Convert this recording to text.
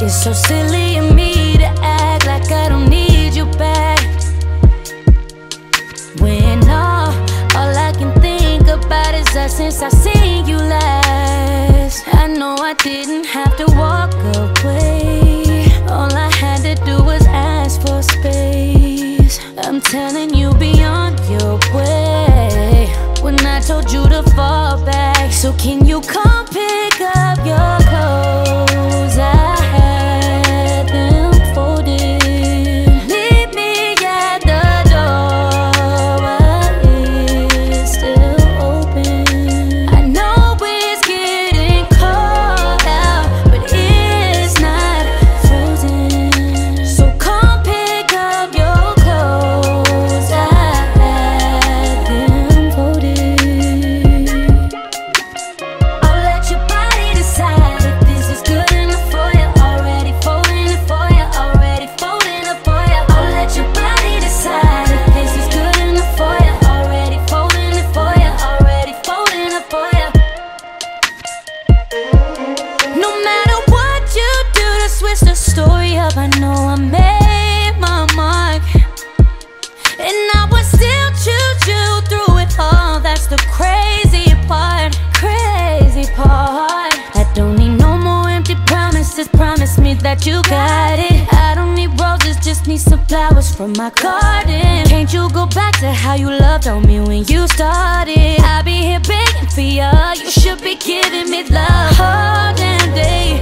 It's so silly of me to act like I don't need you back, when all I can think about is us since I seen you last. I know I didn't have to walk away. All I had to do was ask for space. I'm telling you, be on your way when I told you to fall back. So can you come pick up your clothes? I had them folded. Meet me at the door while it's still open. I know it's getting cold out, but it's not frozen. So come pick up your clothes. I had them folded. I'll let your body decide if this is good enough for you. Already folding it for you, already folding it for you. I'll let your body decide if this is good enough for you. Already folding it for you, already folding it for you. No matter what you do to switch the story up, I know I made my mark, and I would still choose you through it all. That's the crazy part, crazy part. I don't need no more empty promises. Promise me that you got it. I don't need roses, just need some flowers from my garden. Can't you go back to how you loved on me when you started? I'll be here begging for you. You should be giving me love all damn day.